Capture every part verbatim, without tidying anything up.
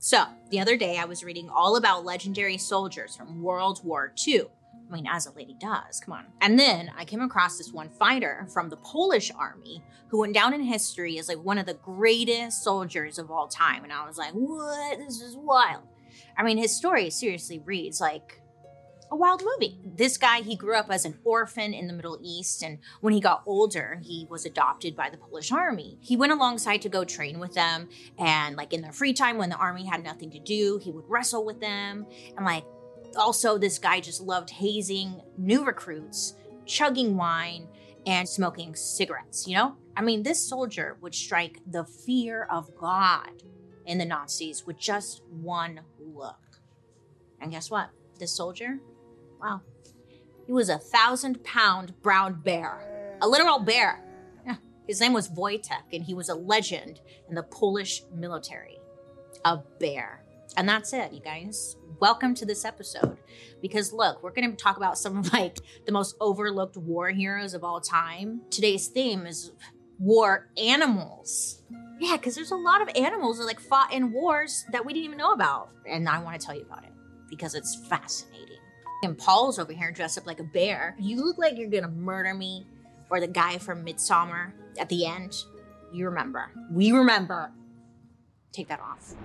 So the other day I was reading all about legendary soldiers from World War Two. I mean, as a lady does, come on. And then I came across this one fighter from the Polish army who went down in history as like one of the greatest soldiers of all time. And I was like, what? This is wild. I mean, his story seriously reads like a wild movie. This guy, he grew up as an orphan in the Middle East, and when he got older, he was adopted by the Polish army. He went alongside to go train with them, and like in their free time when the army had nothing to do, he would wrestle with them. And like also this guy just loved hazing new recruits, chugging wine, and smoking cigarettes, you know? I mean, this soldier would strike the fear of God in the Nazis with just one look. And guess what? This soldier, wow, he was a thousand pound brown bear, a literal bear. Yeah. His name was Wojtek, and he was a legend in the Polish military. A bear. And that's it, you guys. Welcome to this episode. Because look, we're going to talk about some of like the most overlooked war heroes of all time. Today's theme is war animals. Yeah, because there's a lot of animals that like fought in wars that we didn't even know about. And I want to tell you about it because it's fascinating. And Paul's over here dressed up like a bear. You look like you're going to murder me. Or the guy from Midsommar at the end. You remember. We remember. Take that off.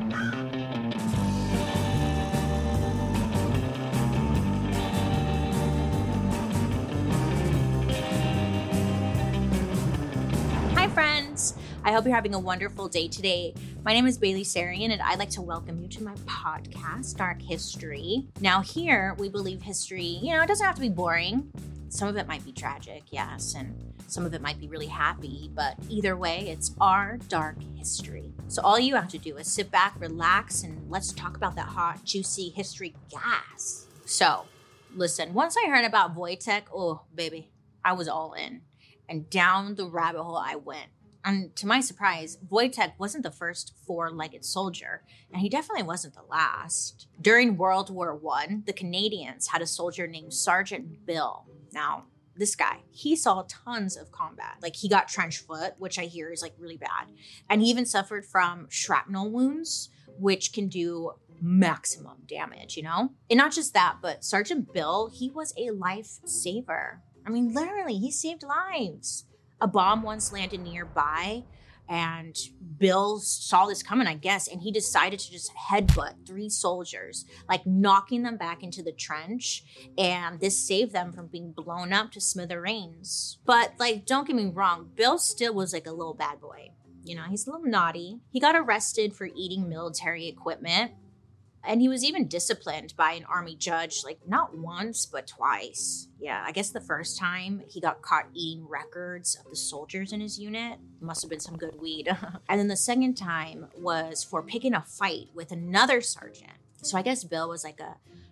Hi, friends. I hope you're having a wonderful day today. My name is Bailey Sarian, and I'd like to welcome you to my podcast, Dark History. Now here, we believe history, you know, it doesn't have to be boring. Some of it might be tragic, yes, and some of it might be really happy, but either way, it's our dark history. So all you have to do is sit back, relax, and let's talk about that hot, juicy history gas. So, listen, once I heard about Wojtek, oh, baby, I was all in. And down the rabbit hole I went. And to my surprise, Wojtek wasn't the first four-legged soldier, and he definitely wasn't the last. During World War One, the Canadians had a soldier named Sergeant Bill. Now, this guy, he saw tons of combat. Like, he got trench foot, which I hear is, like, really bad. And he even suffered from shrapnel wounds, which can do maximum damage, you know? And not just that, but Sergeant Bill, he was a lifesaver. I mean, literally, he saved lives. A bomb once landed nearby, and Bill saw this coming, I guess, and he decided to just headbutt three soldiers, like knocking them back into the trench, and this saved them from being blown up to smithereens. But, like, don't get me wrong, Bill still was like a little bad boy. You know, he's a little naughty. He got arrested for eating military equipment. And he was even disciplined by an army judge, like not once, but twice. Yeah, I guess the first time he got caught eating records of the soldiers in his unit. Must have been some good weed. And then the second time was for picking a fight with another sergeant. So I guess Bill was like a,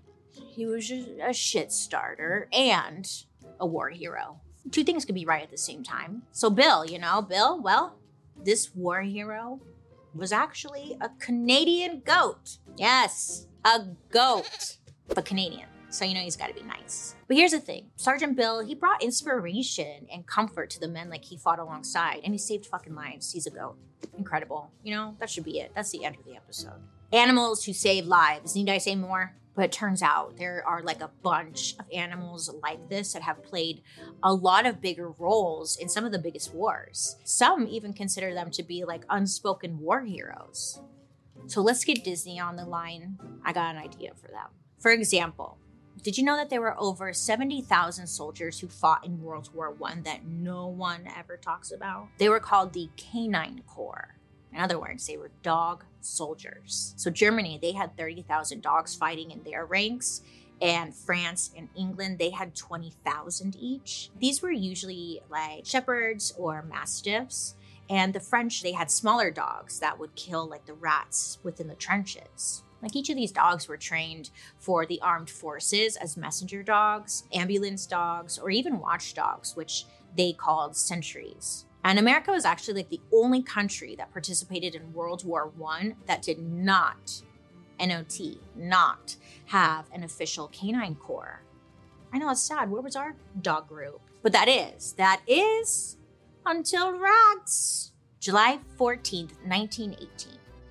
he was just a shit starter and a war hero. Two things could be right at the same time. So Bill, you know, Bill, well, this war hero was actually a Canadian goat. Yes, a goat, but Canadian. So, you know, he's got to be nice. But here's the thing. Sergeant Bill, he brought inspiration and comfort to the men like he fought alongside, and he saved fucking lives. He's a goat. Incredible. You know, that should be it. That's the end of the episode. Animals who save lives. Need I say more? But it turns out there are like a bunch of animals like this that have played a lot of bigger roles in some of the biggest wars. Some even consider them to be like unspoken war heroes. So let's get Disney on the line. I got an idea for them. For example, did you know that there were over seventy thousand soldiers who fought in World War One that no one ever talks about? They were called the Canine Corps. In other words, they were dog soldiers. So Germany, they had thirty thousand dogs fighting in their ranks. And France and England, they had twenty thousand each. These were usually like shepherds or mastiffs. And the French, they had smaller dogs that would kill like the rats within the trenches. Like each of these dogs were trained for the armed forces as messenger dogs, ambulance dogs, or even watchdogs, which they called sentries. And America was actually like the only country that participated in World War One that did not, N O T, not have an official canine corps. I know, it's sad. Where was our dog group? But that is, that is until rats. July fourteenth, nineteen eighteen.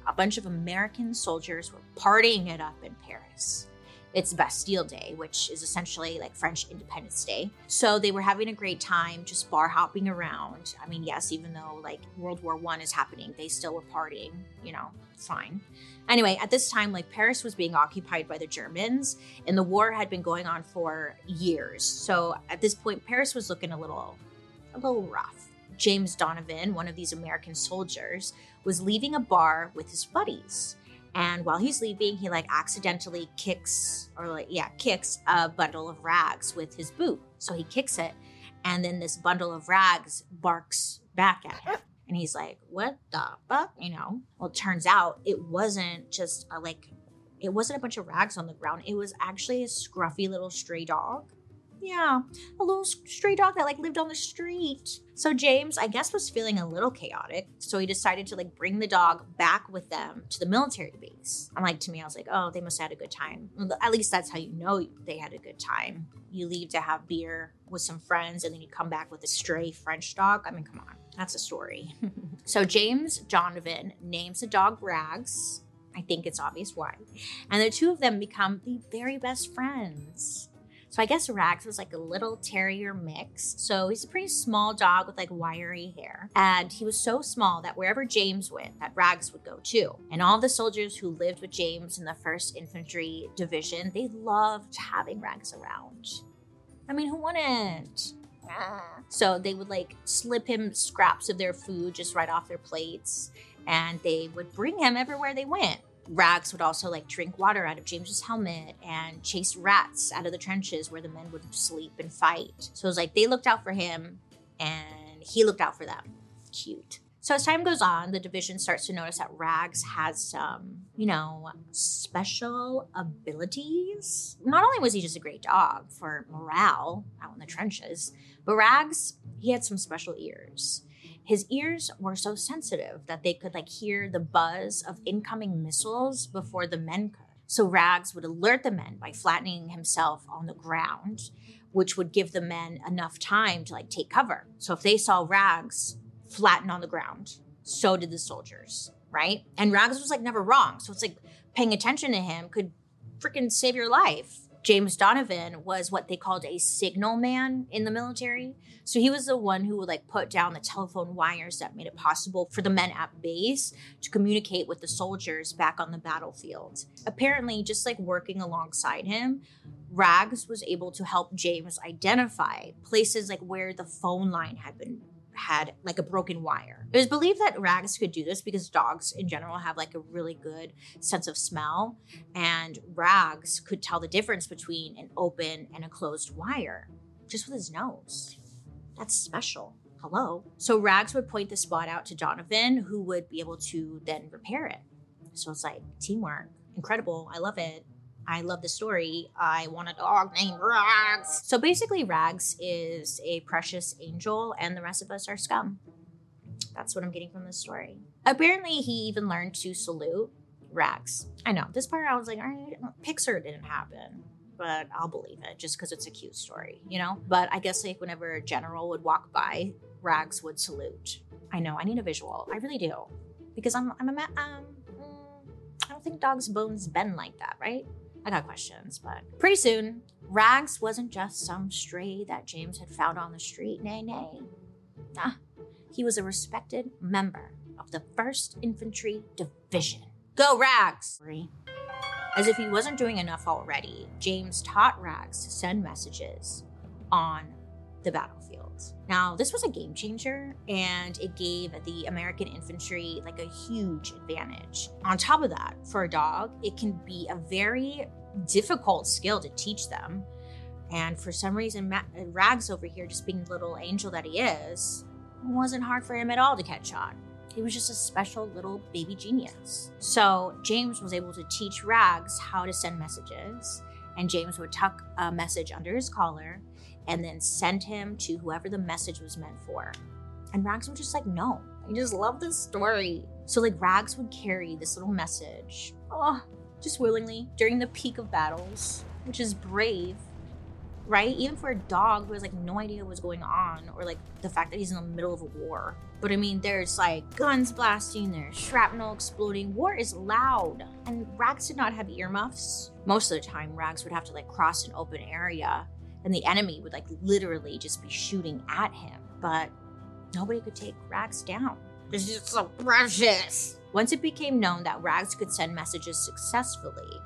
a bunch of American soldiers were partying it up in Paris. It's Bastille Day, which is essentially like French Independence Day. So they were having a great time, just bar hopping around. I mean, yes, even though like World War One is happening, they still were partying, you know, fine. Anyway, at this time, like Paris was being occupied by the Germans and the war had been going on for years. So at this point, Paris was looking a little, a little rough. James Donovan, one of these American soldiers, was leaving a bar with his buddies. And while he's leaving, he like accidentally kicks or like, yeah, kicks a bundle of rags with his boot. So he kicks it. And then this bundle of rags barks back at him. And he's like, what the fuck? You know, well, it turns out it wasn't just a, like, it wasn't a bunch of rags on the ground. It was actually a scruffy little stray dog. Yeah, a little stray dog that like lived on the street. So James, I guess, was feeling a little chaotic. So he decided to like bring the dog back with them to the military base. And like to me, I was like, oh, they must have had a good time. At least that's how you know they had a good time. You leave to have beer with some friends and then you come back with a stray French dog. I mean, come on, that's a story. So James Donovan names the dog Rags. I think it's obvious why. And the two of them become the very best friends. So I guess Rags was like a little terrier mix. So he's a pretty small dog with like wiry hair. And he was so small that wherever James went, that Rags would go too. And all the soldiers who lived with James in the first Infantry Division, they loved having Rags around. I mean, who wouldn't? So they would like slip him scraps of their food just right off their plates. And they would bring him everywhere they went. Rags would also like drink water out of James's helmet and chase rats out of the trenches where the men would sleep and fight. So it was like they looked out for him and he looked out for them. Cute. So as time goes on, the division starts to notice that Rags has some, you know, special abilities. Not only was he just a great dog for morale out in the trenches, but Rags, he had some special ears. His ears were so sensitive that they could like hear the buzz of incoming missiles before the men could. So Rags would alert the men by flattening himself on the ground, which would give the men enough time to like take cover. So if they saw Rags flatten on the ground, so did the soldiers, right? And Rags was like never wrong. So it's like paying attention to him could freaking save your life. James Donovan was what they called a signal man in the military. So he was the one who would like put down the telephone wires that made it possible for the men at base to communicate with the soldiers back on the battlefield. Apparently, just like working alongside him, Rags was able to help James identify places like where the phone line had been had like a broken wire. It was believed that Rags could do this because dogs in general have like a really good sense of smell, and Rags could tell the difference between an open and a closed wire just with his nose. That's special. Hello. So Rags would point the spot out to Donovan, who would be able to then repair it. So it's like teamwork. Incredible. I love it. I love the story. I want a dog named Rags. So basically, Rags is a precious angel and the rest of us are scum. That's what I'm getting from this story. Apparently, he even learned to salute Rags. I know, this part I was like, all right, Pixar didn't happen, but I'll believe it just because it's a cute story, you know? But I guess like whenever a general would walk by, Rags would salute. I know, I need a visual. I really do. Because I'm, I'm a, um, I don't think dogs' bones bend like that, right? I got questions, but pretty soon, Rags wasn't just some stray that James had found on the street. Nay, nay. Nah, he was a respected member of the first Infantry Division. Go, Rags! As if he wasn't doing enough already, James taught Rags to send messages on the battlefield. Now, this was a game changer, and it gave the American infantry like a huge advantage. On top of that, for a dog, it can be a very difficult skill to teach them. And for some reason, Ma- Rags over here, just being the little angel that he is, it wasn't hard for him at all to catch on. He was just a special little baby genius. So James was able to teach Rags how to send messages, and James would tuck a message under his collar and then send him to whoever the message was meant for. And Rags would just like, no, I just love this story. So like Rags would carry this little message, oh, just willingly during the peak of battles, which is brave. right? Even for a dog who has like no idea what's going on, or like the fact that he's in the middle of a war. But I mean, there's like guns blasting, there's shrapnel exploding. War is loud. And Rags did not have earmuffs. Most of the time, Rags would have to like cross an open area and the enemy would like literally just be shooting at him. But nobody could take Rags down. This is so precious. Once it became known that Rags could send messages successfully,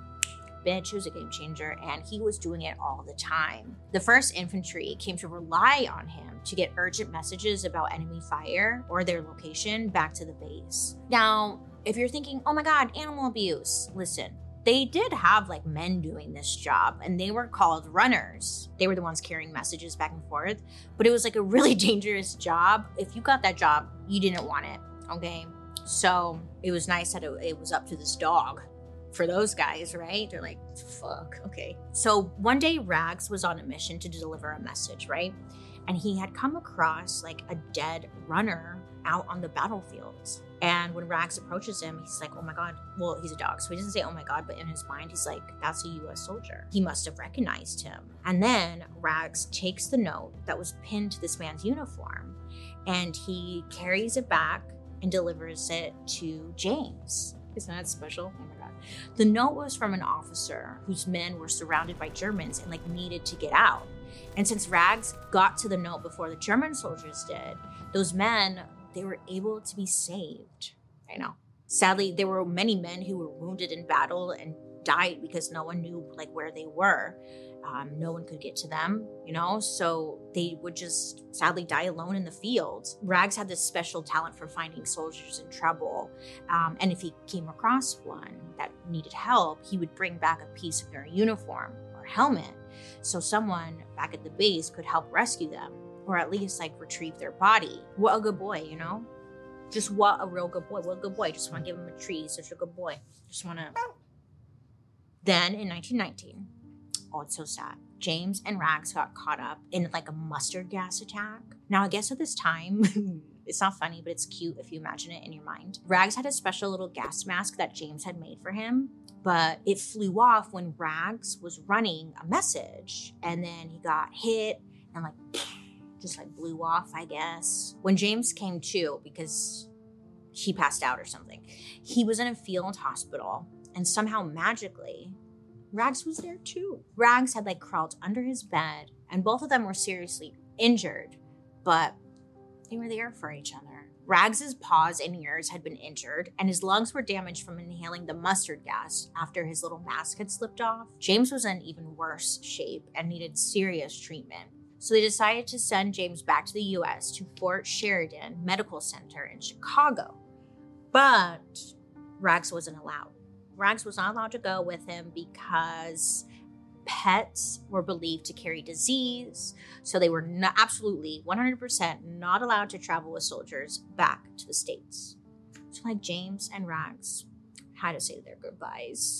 bitch, he was a game changer, and he was doing it all the time. The first Infantry came to rely on him to get urgent messages about enemy fire or their location back to the base. Now, if you're thinking, oh my God, animal abuse, listen, they did have like men doing this job, and they were called runners. They were the ones carrying messages back and forth, but it was like a really dangerous job. If you got that job, you didn't want it, okay? So it was nice that it, it was up to this dog for those guys, right? They're like, fuck, okay. So one day Rags was on a mission to deliver a message, right? And he had come across like a dead runner out on the battlefields. And when Rags approaches him, he's like, oh my God. Well, he's a dog, so he doesn't say, oh my God, but in his mind, he's like, that's a U S soldier. He must have recognized him. And then Rags takes the note that was pinned to this man's uniform, and he carries it back and delivers it to James. Isn't that special? Oh my God. The note was from an officer whose men were surrounded by Germans and like needed to get out. And since Rags got to the note before the German soldiers did, those men, they were able to be saved. I know. Sadly, there were many men who were wounded in battle and died because no one knew like where they were. Um, no one could get to them, you know, so they would just sadly die alone in the field. Rags had this special talent for finding soldiers in trouble. Um, and if he came across one that needed help, he would bring back a piece of their uniform or helmet, so someone back at the base could help rescue them, or at least like retrieve their body. What a good boy, you know? Just what a real good boy. What a good boy. Just want to give him a treat. He's such a good boy. Just want to. Then in nineteen nineteen, oh, it's so sad, James and Rags got caught up in like a mustard gas attack. Now, I guess at this time, it's not funny, but it's cute if you imagine it in your mind. Rags had a special little gas mask that James had made for him, but it flew off when Rags was running a message, and then he got hit and like just like blew off, I guess. When James came to, because he passed out or something, he was in a field hospital, and somehow magically Rags was there too. Rags had like crawled under his bed, and both of them were seriously injured, but they were there for each other. Rags's paws and ears had been injured, and his lungs were damaged from inhaling the mustard gas after his little mask had slipped off. James was in even worse shape and needed serious treatment. So they decided to send James back to the U S to Fort Sheridan Medical Center in Chicago. But Rags wasn't allowed. Rags was not allowed to go with him because pets were believed to carry disease. So they were not, absolutely one hundred percent not allowed to travel with soldiers back to the States. So like James and Rags had to say their goodbyes.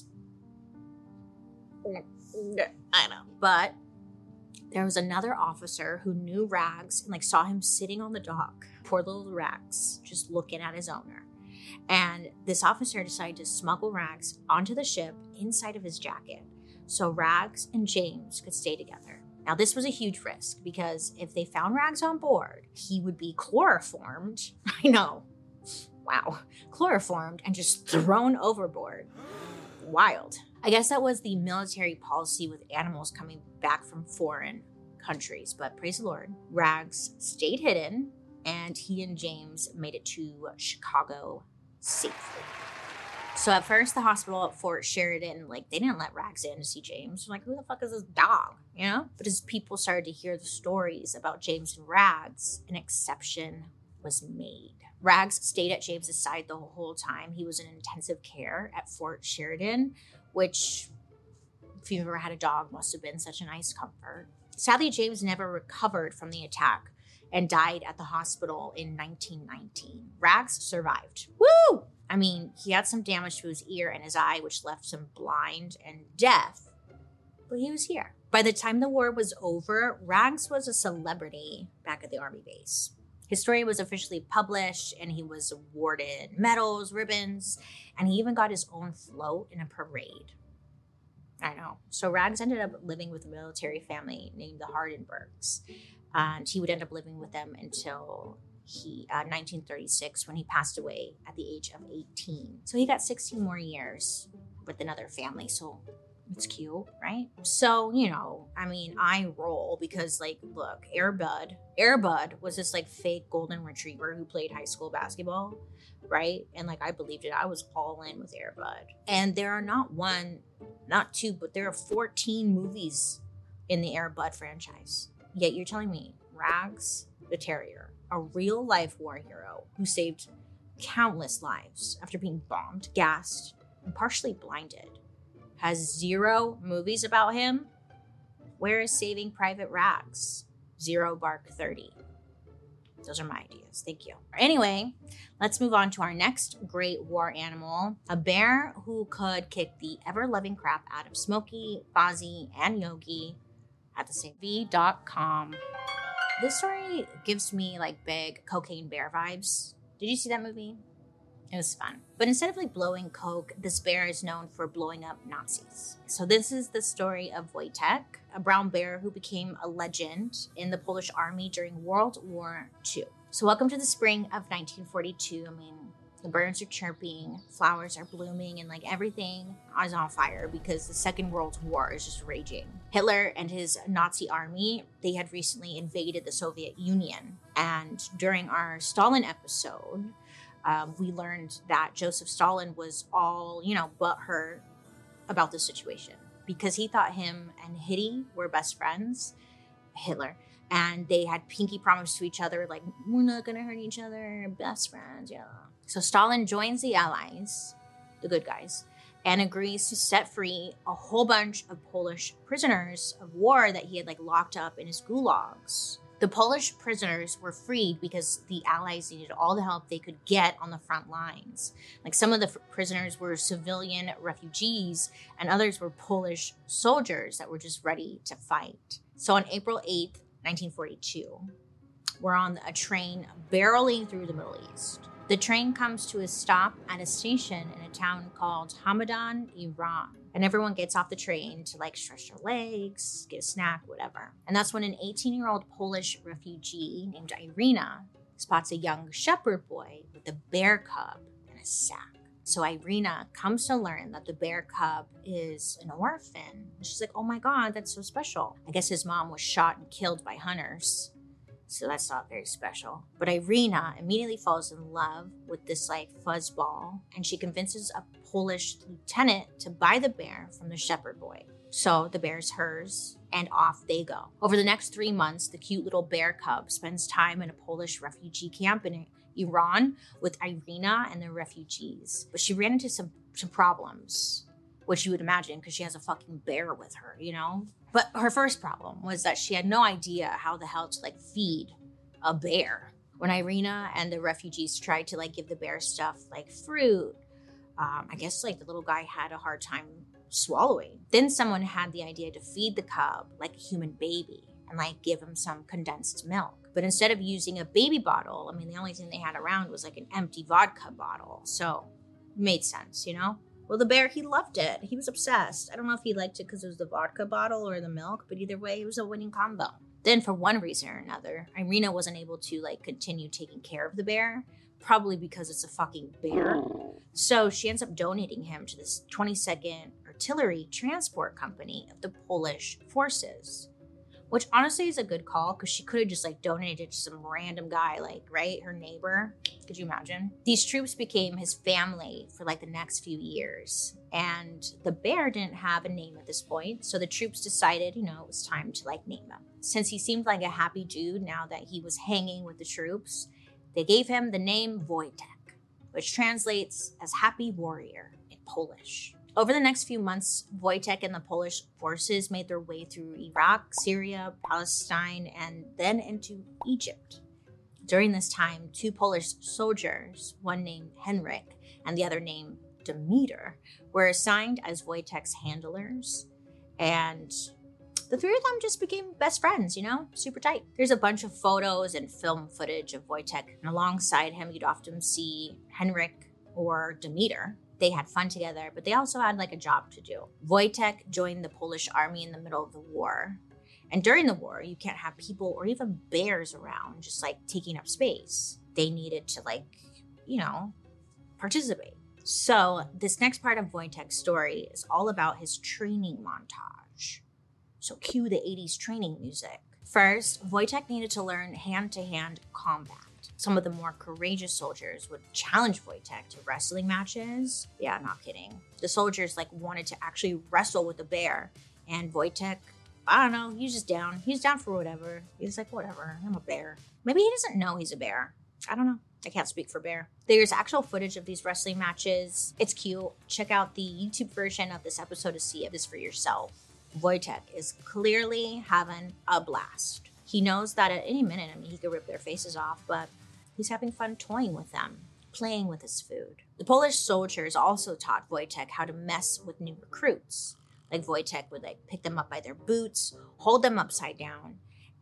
I know. But there was another officer who knew Rags and like saw him sitting on the dock. Poor little Rags, just looking at his owner. And this officer decided to smuggle Rags onto the ship inside of his jacket so Rags and James could stay together. Now, this was a huge risk because if they found Rags on board, he would be chloroformed. I know. Wow. Chloroformed and just thrown overboard. Wild. I guess that was the military policy with animals coming back from foreign countries, but praise the Lord, Rags stayed hidden, and he and James made it to Chicago safely. So at first, the hospital at Fort Sheridan, like, they didn't let Rags in to see James. They're like, who the fuck is this dog, you know? But as people started to hear the stories about James and Rags, an exception was made. Rags stayed at James's side the whole time. He was in intensive care at Fort Sheridan, which, if you've ever had a dog, must have been such a nice comfort. Sadly, James never recovered from the attack and died at the hospital in nineteen nineteen. Rags survived. Woo! I mean, he had some damage to his ear and his eye, which left him blind and deaf, but he was here. By the time the war was over, Rags was a celebrity back at the Army base. His story was officially published, and he was awarded medals, ribbons, and he even got his own float in a parade. I know. So Rags ended up living with a military family named the Hardenbergs, and he would end up living with them until he uh, nineteen thirty-six, when he passed away at the age of eighteen. So he got sixteen more years with another family. So it's cute, right? So, you know, I mean, I roll because, like, look, Air Bud, Air Bud was this like fake golden retriever who played high school basketball, right? And like, I believed it. I was all in with Air Bud. And there are not one, not two, but there are fourteen movies in the Air Bud franchise. Yet you're telling me Rags the Terrier, a real life war hero who saved countless lives after being bombed, gassed, and partially blinded, has zero movies about him? Where is Saving Private Rags? Zero Bark thirty. Those are my ideas. Thank you. Anyway, let's move on to our next great war animal, a bear who could kick the ever-loving crap out of Smokey, Fozzie, and Yogi at the same V dot com. This story gives me like big Cocaine Bear vibes. Did you see that movie? It was fun. But instead of like blowing coke, this bear is known for blowing up Nazis. So this is the story of Wojtek, a brown bear who became a legend in the Polish army during World War Two. So welcome to the spring of nineteen forty-two. I mean, the birds are chirping, flowers are blooming, and like everything is on fire because the Second World War is just raging. Hitler and his Nazi army, they had recently invaded the Soviet Union. And during our Stalin episode, Um, we learned that Joseph Stalin was all, you know, butthurt about the situation because he thought him and Hitty were best friends, Hitler, and they had pinky promised to each other, like, we're not going to hurt each other, best friends, yeah. So Stalin joins the Allies, the good guys, and agrees to set free a whole bunch of Polish prisoners of war that he had, like, locked up in his gulags. The Polish prisoners were freed because the Allies needed all the help they could get on the front lines. Like, some of the f- prisoners were civilian refugees, and others were Polish soldiers that were just ready to fight. So on April eighth, nineteen forty-two, we're on a train barreling through the Middle East. The train comes to a stop at a station in a town called Hamadan, Iran. And everyone gets off the train to like stretch their legs, get a snack, whatever. And that's when an eighteen-year-old Polish refugee named Irina spots a young shepherd boy with a bear cub in a sack. So Irina comes to learn that the bear cub is an orphan. She's like, oh my God, that's so special. I guess his mom was shot and killed by hunters. So that's not very special. But Irina immediately falls in love with this like fuzzball, and she convinces a Polish lieutenant to buy the bear from the shepherd boy. So the bear's hers, and off they go. Over the next three months, the cute little bear cub spends time in a Polish refugee camp in Iran with Irina and the refugees. But she ran into some, some problems, which you would imagine because she has a fucking bear with her, you know? But her first problem was that she had no idea how the hell to like feed a bear. When Irina and the refugees tried to like give the bear stuff like fruit, um, I guess like the little guy had a hard time swallowing. Then someone had the idea to feed the cub like a human baby and like give him some condensed milk. But instead of using a baby bottle, I mean, the only thing they had around was like an empty vodka bottle. So it made sense, you know? Well, the bear, he loved it. He was obsessed. I don't know if he liked it because it was the vodka bottle or the milk, but either way, it was a winning combo. Then for one reason or another, Irina wasn't able to like continue taking care of the bear, probably because it's a fucking bear. So she ends up donating him to this twenty-second Artillery Transport Company of the Polish forces, which honestly is a good call because she could have just like donated it to some random guy, like, right, her neighbor. Could you imagine? These troops became his family for like the next few years. And the bear didn't have a name at this point. So the troops decided, you know, it was time to like name him. Since he seemed like a happy dude now that he was hanging with the troops, they gave him the name Wojtek, which translates as happy warrior in Polish. Over the next few months, Wojtek and the Polish forces made their way through Iraq, Syria, Palestine, and then into Egypt. During this time, two Polish soldiers, one named Henryk and the other named Demeter, were assigned as Wojtek's handlers. And the three of them just became best friends, you know, super tight. There's a bunch of photos and film footage of Wojtek, and alongside him, you'd often see Henryk or Demeter. They had fun together, but they also had like a job to do. Wojtek joined the Polish army in the middle of the war. And during the war, you can't have people or even bears around just like taking up space. They needed to like, you know, participate. So this next part of Wojtek's story is all about his training montage. So cue the eighties training music. First, Wojtek needed to learn hand-to-hand combat. Some of the more courageous soldiers would challenge Wojtek to wrestling matches. Yeah, not kidding. The soldiers like wanted to actually wrestle with a bear, and Wojtek, I don't know, he's just down. He's down for whatever. He's like, whatever, I'm a bear. Maybe he doesn't know he's a bear. I don't know. I can't speak for Bear. There's actual footage of these wrestling matches. It's cute. Check out the YouTube version of this episode to see this for yourself. Wojtek is clearly having a blast. He knows that at any minute, I mean, he could rip their faces off, but he's having fun toying with them, playing with his food. The Polish soldiers also taught Wojtek how to mess with new recruits. Like Wojtek would like pick them up by their boots, hold them upside down,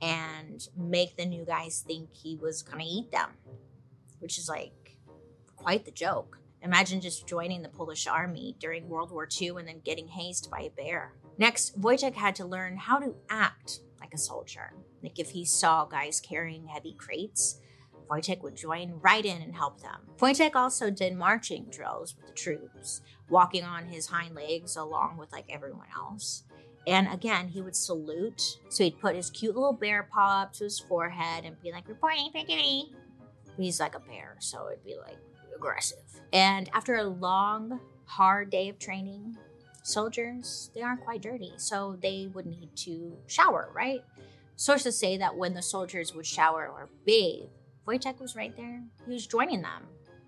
and make the new guys think he was gonna eat them, which is like quite the joke. Imagine just joining the Polish army during World War Two and then getting hazed by a bear. Next, Wojtek had to learn how to act like a soldier. Like if he saw guys carrying heavy crates, Wojtek would join right in and help them. Wojtek also did marching drills with the troops, walking on his hind legs along with like everyone else. And again, he would salute. So he'd put his cute little bear paw up to his forehead and be like, reporting for duty. He's like a bear, so it'd be like aggressive. And after a long, hard day of training, soldiers, they aren't quite dirty, so they would need to shower, right? Sources say that when the soldiers would shower or bathe, Wojtek was right there. He was joining them.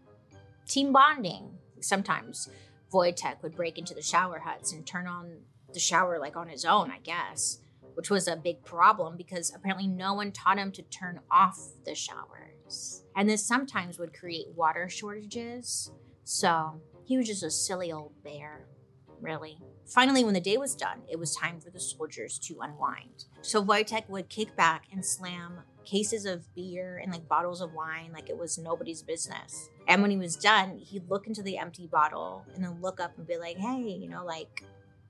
Team bonding. Sometimes Wojtek would break into the shower huts and turn on the shower like on his own, I guess, which was a big problem because apparently no one taught him to turn off the showers. And this sometimes would create water shortages. So he was just a silly old bear, really. Finally, when the day was done, it was time for the soldiers to unwind. So Wojtek would kick back and slam cases of beer and like bottles of wine like it was nobody's business. And when he was done, he'd look into the empty bottle and then look up and be like, hey, you know, like,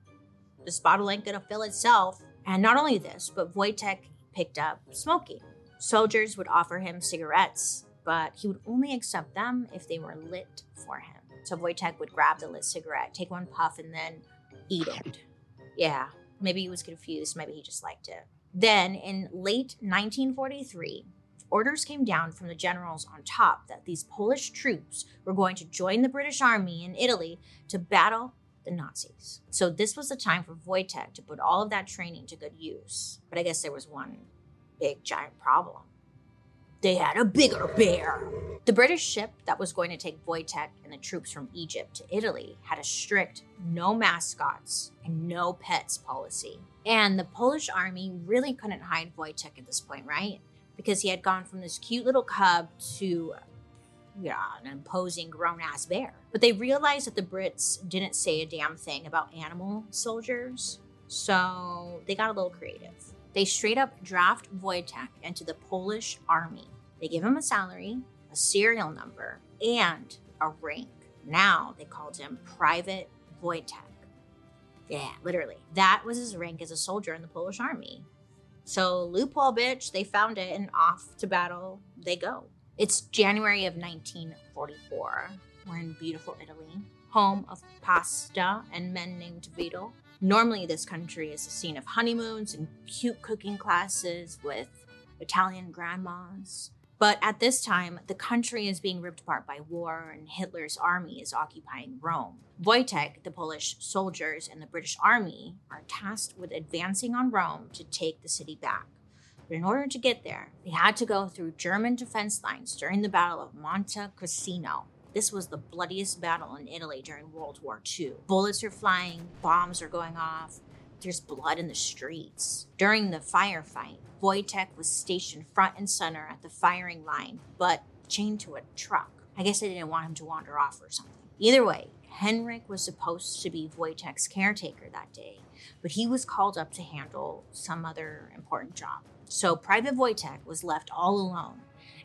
this bottle ain't gonna fill itself. And not only this, but Wojtek picked up smoking. Soldiers would offer him cigarettes, but he would only accept them if they were lit for him. So Wojtek would grab the lit cigarette, take one puff, and then eat it. Yeah, maybe he was confused. Maybe he just liked it. Then, in late nineteen forty-three, orders came down from the generals on top that these Polish troops were going to join the British Army in Italy to battle the Nazis. So this was the time for Wojtek to put all of that training to good use. But I guess there was one big giant problem. They had a bigger bear. The British ship that was going to take Wojtek and the troops from Egypt to Italy had a strict no mascots and no pets policy. And the Polish army really couldn't hide Wojtek at this point, right? Because he had gone from this cute little cub to, yeah, an imposing grown-ass bear. But they realized that the Brits didn't say a damn thing about animal soldiers, so they got a little creative. They straight up draft Wojtek into the Polish army. They give him a salary, a serial number, and a rank. Now they called him Private Wojtek. Yeah, literally. That was his rank as a soldier in the Polish army. So loophole, bitch, they found it, and off to battle they go. It's January of nineteen forty-four. We're in beautiful Italy, home of pasta and men named Vito. Normally, this country is a scene of honeymoons and cute cooking classes with Italian grandmas. But at this time, the country is being ripped apart by war and Hitler's army is occupying Rome. Wojtek, the Polish soldiers, and the British army are tasked with advancing on Rome to take the city back. But in order to get there, they had to go through German defense lines during the Battle of Monte Cassino. This was the bloodiest battle in Italy during World War Two. Bullets are flying, bombs are going off, there's blood in the streets. During the firefight, Wojtek was stationed front and center at the firing line, but chained to a truck. I guess they didn't want him to wander off or something. Either way, Henrik was supposed to be Wojtek's caretaker that day, but he was called up to handle some other important job. So Private Wojtek was left all alone,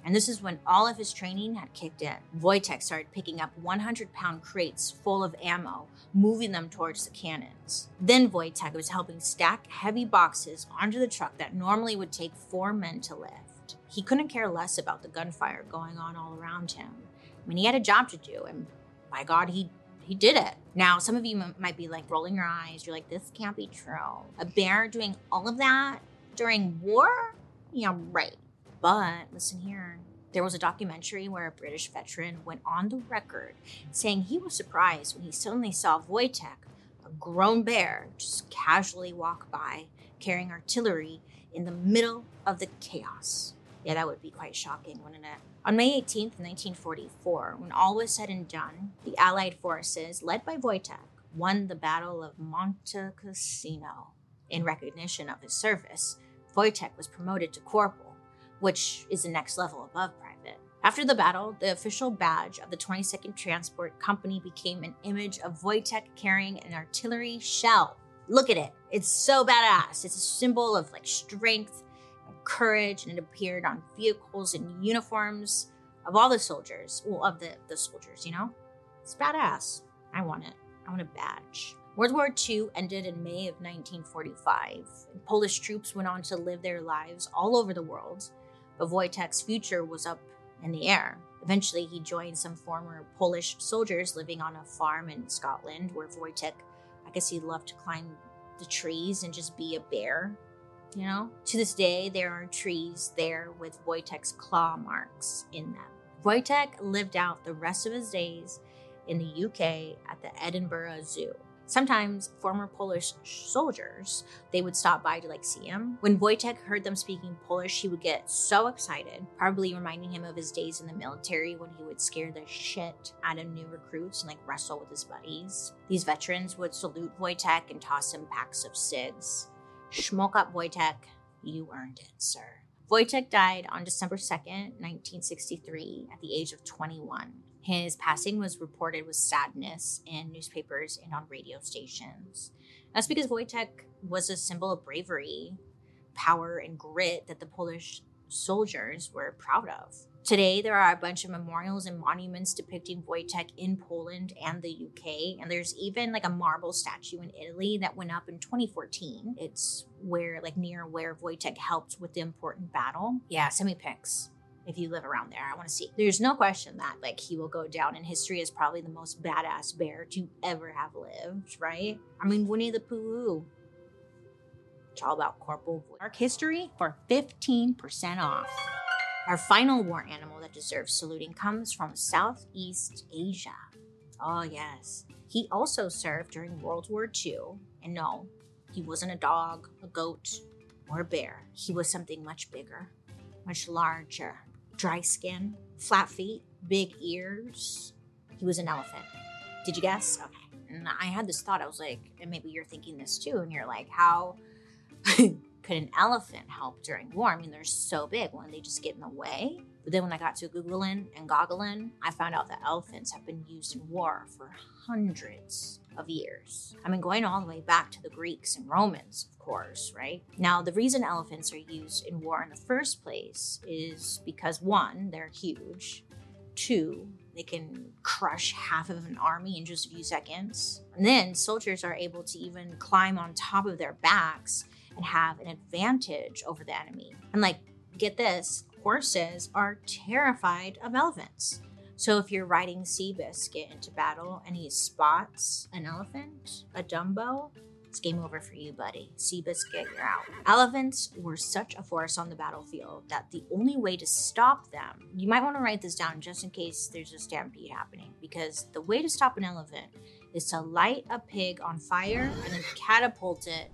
And this is when all of his training had kicked in. Wojtek started picking up one hundred pound crates full of ammo, moving them towards the cannons. Then Wojtek was helping stack heavy boxes onto the truck that normally would take four men to lift. He couldn't care less about the gunfire going on all around him. I mean, he had a job to do, and by God, he He did it. Now, some of you m- might be like rolling your eyes. You're like, this can't be true. A bear doing all of that during war? Yeah, right. But listen here. There was a documentary where a British veteran went on the record saying he was surprised when he suddenly saw Wojtek, a grown bear, just casually walk by carrying artillery in the middle of the chaos. Yeah, that would be quite shocking, wouldn't it? On May eighteenth, nineteen forty-four, when all was said and done, the Allied forces, led by Wojtek, won the Battle of Monte Cassino. In recognition of his service, Wojtek was promoted to corporal, which is the next level above private. After the battle, the official badge of the twenty-second Transport Company became an image of Wojtek carrying an artillery shell. Look at it. It's so badass. It's a symbol of like strength, courage, and it appeared on vehicles and uniforms of all the soldiers. Well, of the, the soldiers, you know? It's badass. I want it. I want a badge. World War Two ended in May of nineteen forty-five, and Polish troops went on to live their lives all over the world, but Wojtek's future was up in the air. Eventually, he joined some former Polish soldiers living on a farm in Scotland, where Wojtek, I guess he loved to climb the trees and just be a bear. You know, to this day, there are trees there with Wojtek's claw marks in them. Wojtek lived out the rest of his days in the U K at the Edinburgh Zoo. Sometimes former Polish soldiers, they would stop by to like see him. When Wojtek heard them speaking Polish, he would get so excited, probably reminding him of his days in the military when he would scare the shit out of new recruits and like wrestle with his buddies. These veterans would salute Wojtek and toss him packs of cigs. Smoke up, Wojtek. You earned it, sir. Wojtek died on December second, nineteen sixty-three, at the age of twenty-one. His passing was reported with sadness in newspapers and on radio stations. That's because Wojtek was a symbol of bravery, power, and grit that the Polish soldiers were proud of. Today, there are a bunch of memorials and monuments depicting Wojtek in Poland and the U K, and there's even like a marble statue in Italy that went up in twenty fourteen. It's where, like near where Wojtek helped with the important battle. Yeah, send me pics if you live around there. I want to see. There's no question that like he will go down in history as probably the most badass bear to ever have lived, right? I mean, Winnie the Pooh. It's all about Corporal Wojtek. Dark history for fifteen percent off. Our final war animal that deserves saluting comes from Southeast Asia. Oh, yes. He also served during World War Two. And no, he wasn't a dog, a goat, or a bear. He was something much bigger, much larger. Dry skin, flat feet, big ears. He was an elephant. Did you guess? Okay. And I had this thought. I was like, and maybe you're thinking this too. And you're like, how could an elephant help during war? I mean, they're so big. Wouldn't they just get in the way? But then when I got to Googling and goggling, I found out that elephants have been used in war for hundreds of years. I mean, going all the way back to the Greeks and Romans, of course, right? Now, the reason elephants are used in war in the first place is because, one, they're huge. Two, they can crush half of an army in just a few seconds. And then soldiers are able to even climb on top of their backs and have an advantage over the enemy. And like, get this, horses are terrified of elephants. So if you're riding Seabiscuit into battle and he spots an elephant, a Dumbo, it's game over for you, buddy. Seabiscuit, you're out. Elephants were such a force on the battlefield that the only way to stop them, you might want to write this down just in case there's a stampede happening, because the way to stop an elephant is to light a pig on fire and then catapult it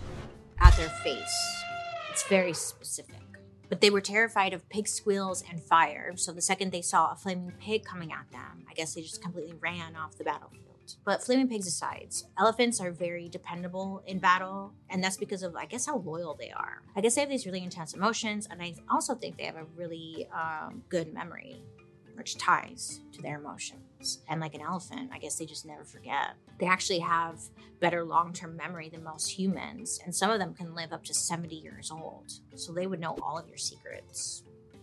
at their face. It's very specific. But they were terrified of pig squeals and fire, so the second they saw a flaming pig coming at them, I guess they just completely ran off the battlefield. But flaming pigs aside, elephants are very dependable in battle, and that's because of, I guess, how loyal they are. I guess they have these really intense emotions, and I also think they have a really um, good memory, which ties to their emotions. And like an elephant, I guess they just never forget. They actually have better long-term memory than most humans, and some of them can live up to seventy years old. So they would know all of your secrets.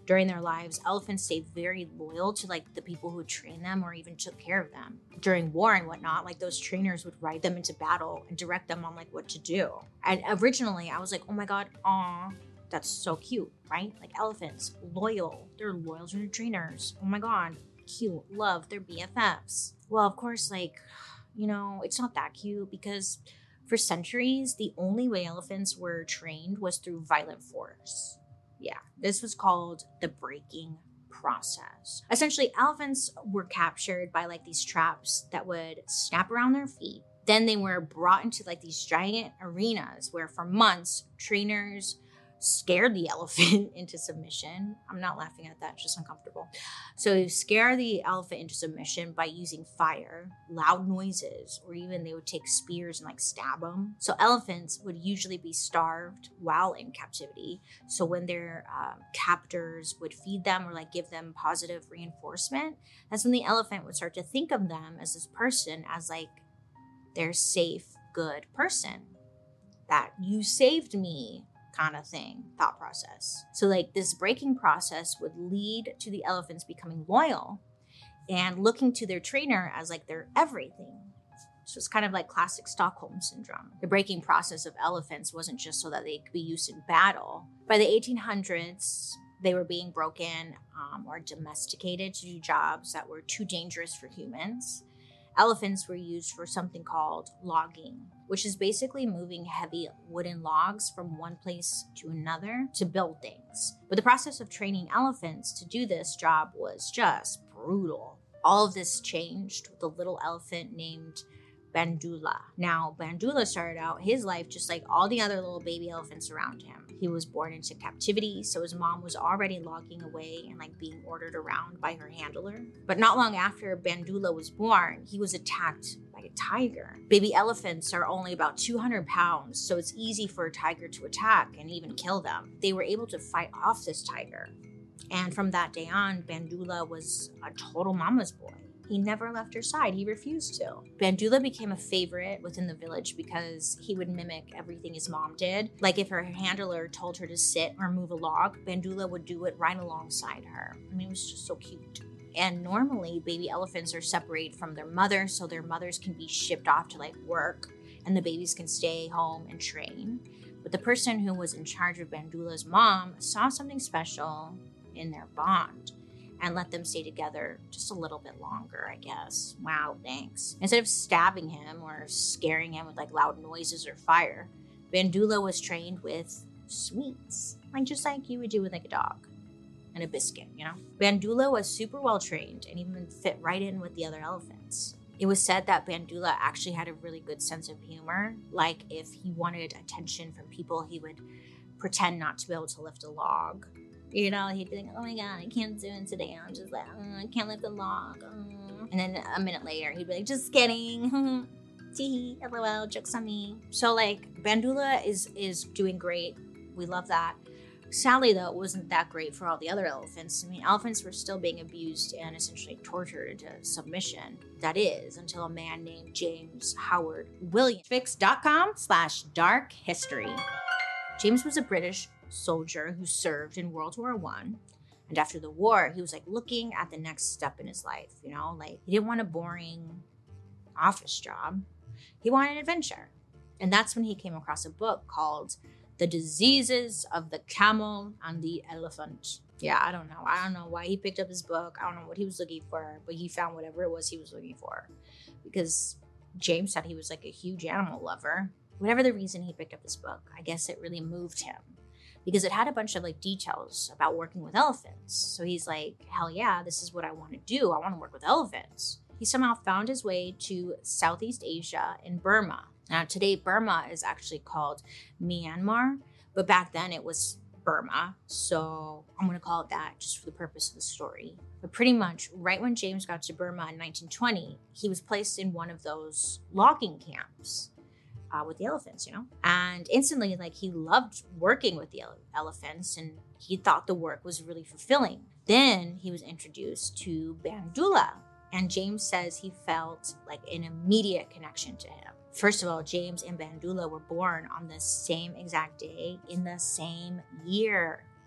During their lives, elephants stayed very loyal to like the people who trained them or even took care of them. During war and whatnot, like those trainers would ride them into battle and direct them on like what to do. And originally I was like, oh my God, aw, that's so cute, right? Like elephants, loyal. They're loyal to their trainers. Oh my God, cute, love, they're B F Fs. Well, of course, like, you know, it's not that cute because for centuries, the only way elephants were trained was through violent force. Yeah, this was called the breaking process. Essentially, elephants were captured by like these traps that would snap around their feet. Then they were brought into like these giant arenas where for months, trainers scared the elephant into submission. I'm not laughing at that, it's just uncomfortable. So you scare the elephant into submission by using fire, loud noises, or even they would take spears and like stab them. So elephants would usually be starved while in captivity. So when their um, captors would feed them or like give them positive reinforcement, that's when the elephant would start to think of them as this person as like their safe, good person. That you saved me kind of thing, thought process. So like this breaking process would lead to the elephants becoming loyal and looking to their trainer as like their everything. So it's kind of like classic Stockholm syndrome. The breaking process of elephants wasn't just so that they could be used in battle. By the eighteen hundreds, they were being broken um, or domesticated to do jobs that were too dangerous for humans. Elephants were used for something called logging, which is basically moving heavy wooden logs from one place to another to build things. But the process of training elephants to do this job was just brutal. All of this changed with a little elephant named Bandula. Now, Bandula started out his life just like all the other little baby elephants around him. He was born into captivity, so his mom was already logging away and like being ordered around by her handler. But not long after Bandula was born, he was attacked by a tiger. Baby elephants are only about two hundred pounds, so it's easy for a tiger to attack and even kill them. They were able to fight off this tiger. And from that day on, Bandula was a total mama's boy. He never left her side. He refused to. Bandula became a favorite within the village because he would mimic everything his mom did. Like if her handler told her to sit or move a log, Bandula would do it right alongside her. I mean, it was just so cute. And normally, baby elephants are separated from their mother, so their mothers can be shipped off to like work, and the babies can stay home and train. But the person who was in charge of Bandula's mom saw something special in their bond and let them stay together just a little bit longer, I guess. Wow, thanks. Instead of stabbing him or scaring him with like loud noises or fire, Bandula was trained with sweets, like just like you would do with like a dog and a biscuit, you know? Bandula was super well trained and even fit right in with the other elephants. It was said that Bandula actually had a really good sense of humor. Like if he wanted attention from people, he would pretend not to be able to lift a log. You know, he'd be like, oh my God, I can't do it today. I'm just like, oh, I can't lift the log. Oh. And then a minute later, he'd be like, just kidding. Tee, lol, jokes on me. So like, Bandula is, is doing great. We love that. Sadly, though, it wasn't that great for all the other elephants. I mean, elephants were still being abused and essentially tortured into submission. That is, until a man named James Howard Williams. Fix.com slash dark history. James was a British soldier who served in World War One. And after the war, he was like looking at the next step in his life, you know, like he didn't want a boring office job. He wanted an adventure. And that's when he came across a book called The Diseases of the Camel and the Elephant. Yeah, I don't know. I don't know why he picked up his book. I don't know what he was looking for, but he found whatever it was he was looking for. Because James said he was like a huge animal lover. Whatever the reason he picked up this book, I guess it really moved him. Because it had a bunch of like details about working with elephants. So he's like, hell yeah, this is what I want to do. I want to work with elephants. He somehow found his way to Southeast Asia in Burma. Now today, Burma is actually called Myanmar, but back then it was Burma. So I'm going to call it that just for the purpose of the story. But pretty much right when James got to Burma in nineteen twenty, he was placed in one of those logging camps. Uh, with the elephants, you know? And instantly, like, he loved working with the ele- elephants and he thought the work was really fulfilling. Then he was introduced to Bandula, and James says he felt like an immediate connection to him. First of all, James and Bandula were born on the same exact day in the same year.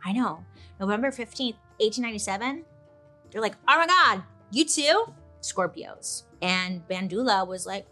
I know. November fifteenth, eighteen ninety-seven. They're like, oh my God, you too? Scorpios. And Bandula was like,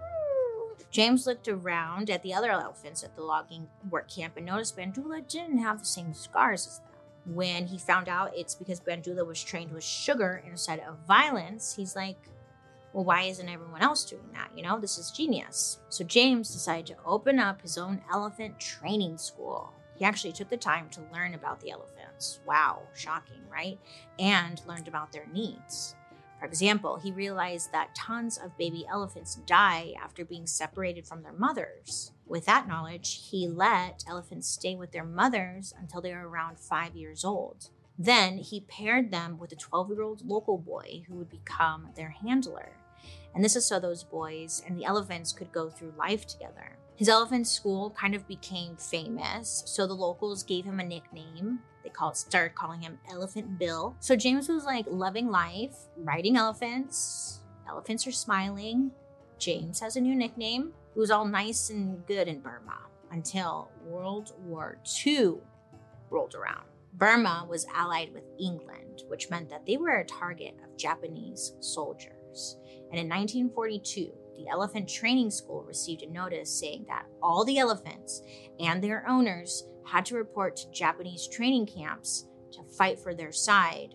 mm. James looked around at the other elephants at the logging work camp and noticed Bandula didn't have the same scars as them. When he found out it's because Bandula was trained with sugar instead of violence, he's like, well, why isn't everyone else doing that? You know, this is genius. So James decided to open up his own elephant training school. He actually took the time to learn about the elephants. Wow, shocking, right? And learned about their needs. For example, he realized that tons of baby elephants die after being separated from their mothers. With that knowledge, he let elephants stay with their mothers until they were around five years old. Then he paired them with a twelve-year-old local boy who would become their handler. And this is so those boys and the elephants could go through life together. His elephant school kind of became famous, so the locals gave him a nickname. They called, started calling him Elephant Bill. So James was like loving life, riding elephants. Elephants are smiling. James has a new nickname. It was all nice and good in Burma until World War Two rolled around. Burma was allied with England, which meant that they were a target of Japanese soldiers. And in nineteen forty-two, the Elephant Training School received a notice saying that all the elephants and their owners had to report to Japanese training camps to fight for their side,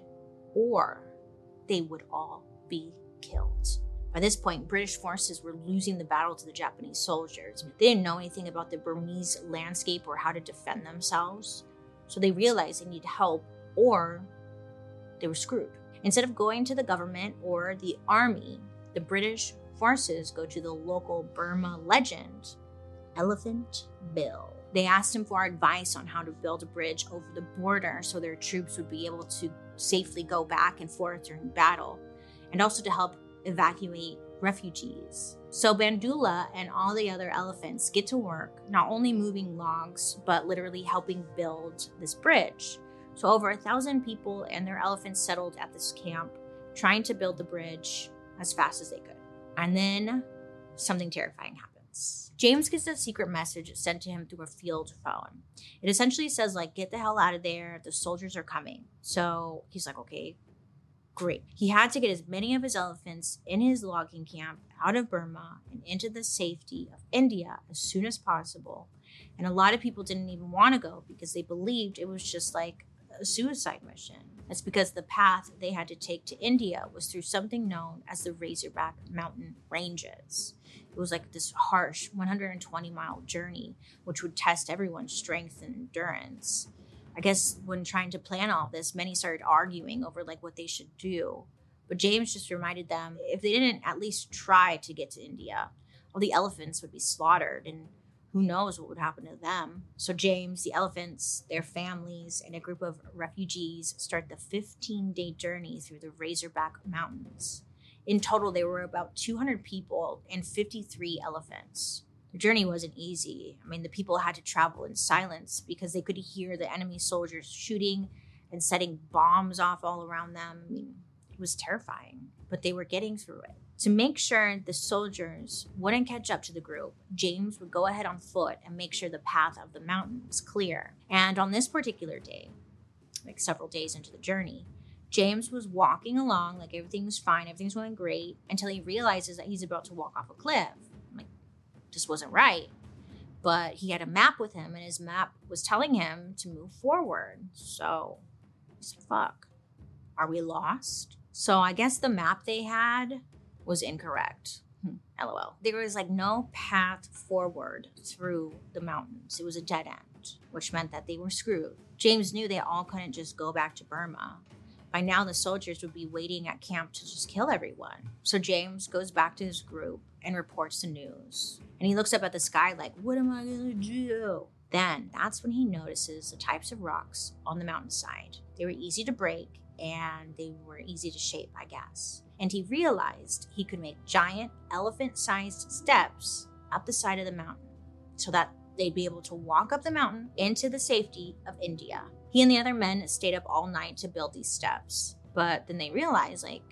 or they would all be killed. By this point, British forces were losing the battle to the Japanese soldiers. They didn't know anything about the Burmese landscape or how to defend themselves, so they realized they needed help or they were screwed. Instead of going to the government or the army, the British forces go to the local Burma legend, Elephant Bill. They asked him for advice on how to build a bridge over the border so their troops would be able to safely go back and forth during battle, and also to help evacuate refugees. So Bandula and all the other elephants get to work, not only moving logs, but literally helping build this bridge. So over a thousand people and their elephants settled at this camp, trying to build the bridge as fast as they could. And then something terrifying happens. James gets a secret message sent to him through a field phone. It essentially says, like, get the hell out of there. The soldiers are coming. So he's like, okay, great. He had to get as many of his elephants in his logging camp out of Burma and into the safety of India as soon as possible. And a lot of people didn't even want to go because they believed it was just like a suicide mission. That's because the path they had to take to India was through something known as the Razorback Mountain Ranges. It was like this harsh one hundred twenty mile journey, which would test everyone's strength and endurance. I guess when trying to plan all this, many started arguing over like what they should do. But James just reminded them if they didn't at least try to get to India, all the elephants would be slaughtered and who knows what would happen to them. So James, the elephants, their families, and a group of refugees start the fifteen-day journey through the Razorback Mountains. In total, there were about two hundred people and fifty-three elephants. The journey wasn't easy. I mean, the people had to travel in silence because they could hear the enemy soldiers shooting and setting bombs off all around them. I mean, it was terrifying, but they were getting through it. To make sure the soldiers wouldn't catch up to the group, James would go ahead on foot and make sure the path of the mountain was clear. And on this particular day, like several days into the journey, James was walking along like everything was fine, everything's going great, until he realizes that he's about to walk off a cliff. Like, this wasn't right. But he had a map with him, and his map was telling him to move forward. So he's like, fuck, are we lost? So I guess the map they had was incorrect. Hmm. LOL. There was like no path forward through the mountains. It was a dead end, which meant that they were screwed. James knew they all couldn't just go back to Burma. By now, the soldiers would be waiting at camp to just kill everyone. So James goes back to his group and reports the news. And he looks up at the sky like, what am I gonna do? Then that's when he notices the types of rocks on the mountainside. They were easy to break and they were easy to shape, I guess. And he realized he could make giant elephant-sized steps up the side of the mountain so that they'd be able to walk up the mountain into the safety of India. He and the other men stayed up all night to build these steps, but then they realized, like,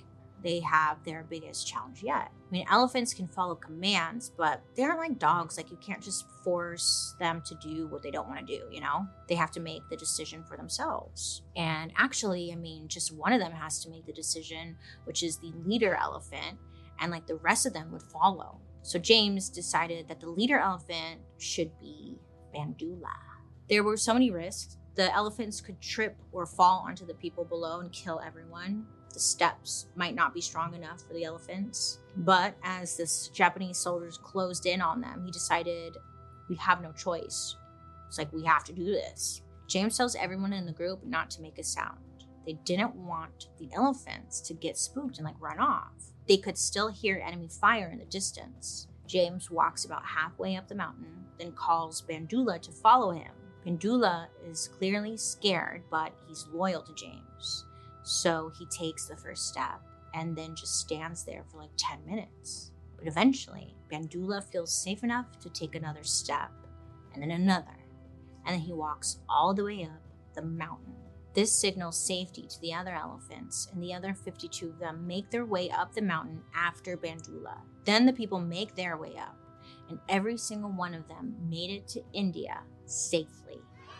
they have their biggest challenge yet. I mean, elephants can follow commands, but they aren't like dogs. Like, you can't just force them to do what they don't want to do, you know? They have to make the decision for themselves. And actually, I mean, just one of them has to make the decision, which is the leader elephant, and like the rest of them would follow. So James decided that the leader elephant should be Bandula. There were so many risks. The elephants could trip or fall onto the people below and kill everyone. The steps might not be strong enough for the elephants. But as the Japanese soldiers closed in on them, he decided, we have no choice. It's like, we have to do this. James tells everyone in the group not to make a sound. They didn't want the elephants to get spooked and like run off. They could still hear enemy fire in the distance. James walks about halfway up the mountain, then calls Bandula to follow him. Bandula is clearly scared, but he's loyal to James. So he takes the first step and then just stands there for like ten minutes. But eventually, Bandula feels safe enough to take another step, and then another. And then he walks all the way up the mountain. This signals safety to the other elephants, and the other fifty-two of them make their way up the mountain after Bandula. Then the people make their way up, and every single one of them made it to India safely.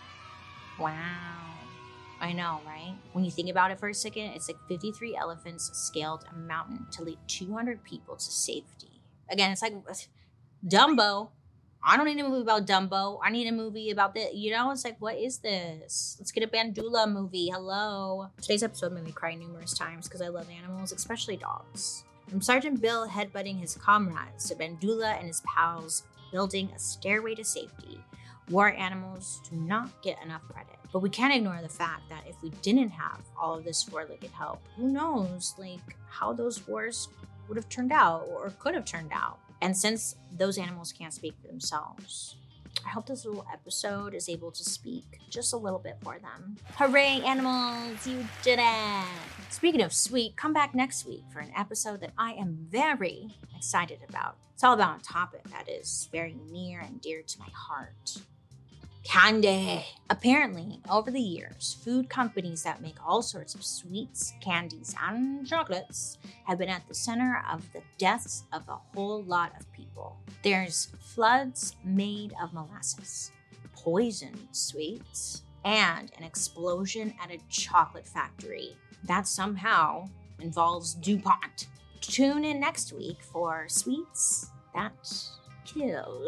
Wow. I know, right? When you think about it for a second, it's like fifty-three elephants scaled a mountain to lead two hundred people to safety. Again, it's like Dumbo. I don't need a movie about Dumbo. I need a movie about this. You know, it's like, what is this? Let's get a Bandula movie. Hello. Today's episode made me cry numerous times because I love animals, especially dogs. From Sergeant Bill headbutting his comrades to Bandula and his pals building a stairway to safety, war animals do not get enough credit. But we can't ignore the fact that if we didn't have all of this four-legged help, who knows, like, how those wars would have turned out or could have turned out. And since those animals can't speak for themselves, I hope this little episode is able to speak just a little bit for them. Hooray, animals, you did it! Speaking of sweet, come back next week for an episode that I am very excited about. It's all about a topic that is very near and dear to my heart. Candy. Apparently, over the years, food companies that make all sorts of sweets, candies, and chocolates have been at the center of the deaths of a whole lot of people. There's floods made of molasses, poisoned sweets, and an explosion at a chocolate factory that somehow involves DuPont. Tune in next week for Sweets That Kill.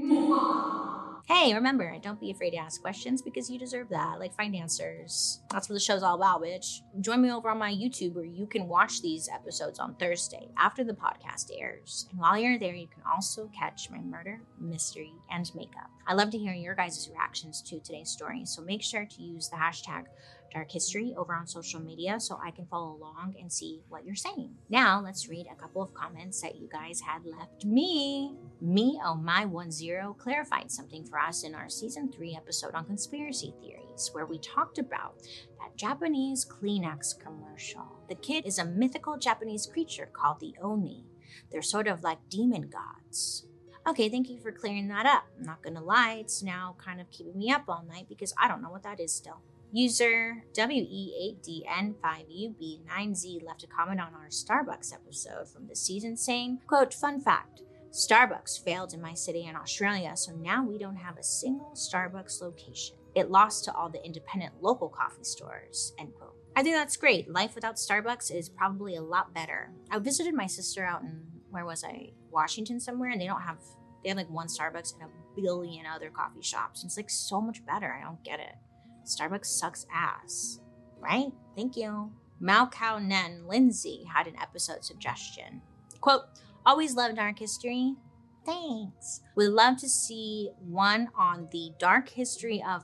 Hey, remember, don't be afraid to ask questions because you deserve that. Like, find answers. That's what the show's all about, bitch. Join me over on my YouTube where you can watch these episodes on Thursday after the podcast airs. And while you're there, you can also catch my murder, mystery, and makeup. I love to hear your guys' reactions to today's story, so make sure to use the hashtag Dark History over on social media so I can follow along and see what you're saying. Now, let's read a couple of comments that you guys had left me. Me Oh My One Zero clarified something for us in our season three episode on conspiracy theories, where we talked about that Japanese Kleenex commercial. The kid is a mythical Japanese creature called the Oni. They're sort of like demon gods. Okay, thank you for clearing that up. I'm not gonna lie, it's now kind of keeping me up all night because I don't know what that is still. User W E eight D N five U B nine Z left a comment on our Starbucks episode from this season saying, quote, fun fact, Starbucks failed in my city in Australia, so now we don't have a single Starbucks location. It lost to all the independent local coffee stores, end quote. I think that's great. Life without Starbucks is probably a lot better. I visited my sister out in, where was I? Washington somewhere, and they don't have, they have like one Starbucks and a billion other coffee shops. And it's like so much better. I don't get it. Starbucks sucks ass, right? Thank you. Malcow Nen Lindsay had an episode suggestion. Quote, always love Dark History. Thanks. Would love to see one on the dark history of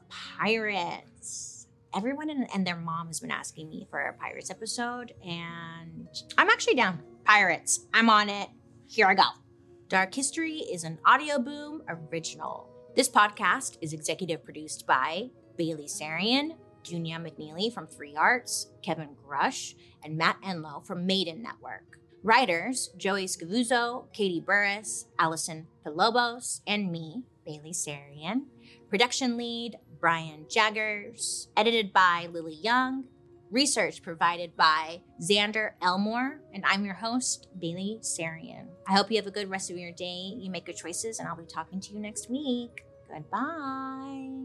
pirates. Everyone in, and their mom has been asking me for a pirates episode, and I'm actually down. Pirates, I'm on it. Here I go. Dark History is an Audio Boom original. This podcast is executive produced by Bailey Sarian, Junia McNeely from Three Arts, Kevin Grush, and Matt Enlow from Maiden Network. Writers, Joey Scavuzzo, Katie Burris, Allison Pilobos, and me, Bailey Sarian. Production lead, Brian Jaggers. Edited by Lily Young. Research provided by Xander Elmore, and I'm your host, Bailey Sarian. I hope you have a good rest of your day. You make good choices, and I'll be talking to you next week. Goodbye.